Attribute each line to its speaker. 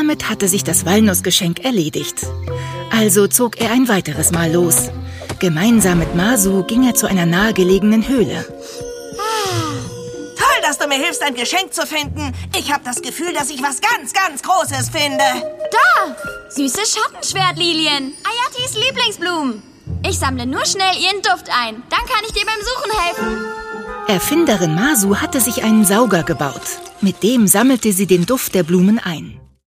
Speaker 1: Damit hatte sich das Walnussgeschenk erledigt. Also zog er ein weiteres Mal los. Gemeinsam mit Masu ging er zu einer nahegelegenen Höhle.
Speaker 2: Toll, dass du mir hilfst, ein Geschenk zu finden. Ich habe das Gefühl, dass ich was ganz, ganz Großes finde.
Speaker 3: Da! Süße Schattenschwertlilien. Ayatis Lieblingsblumen. Ich sammle nur schnell ihren Duft ein. Dann kann ich dir beim Suchen helfen.
Speaker 1: Erfinderin Masu hatte sich einen Sauger gebaut. Mit dem sammelte sie den Duft der Blumen ein.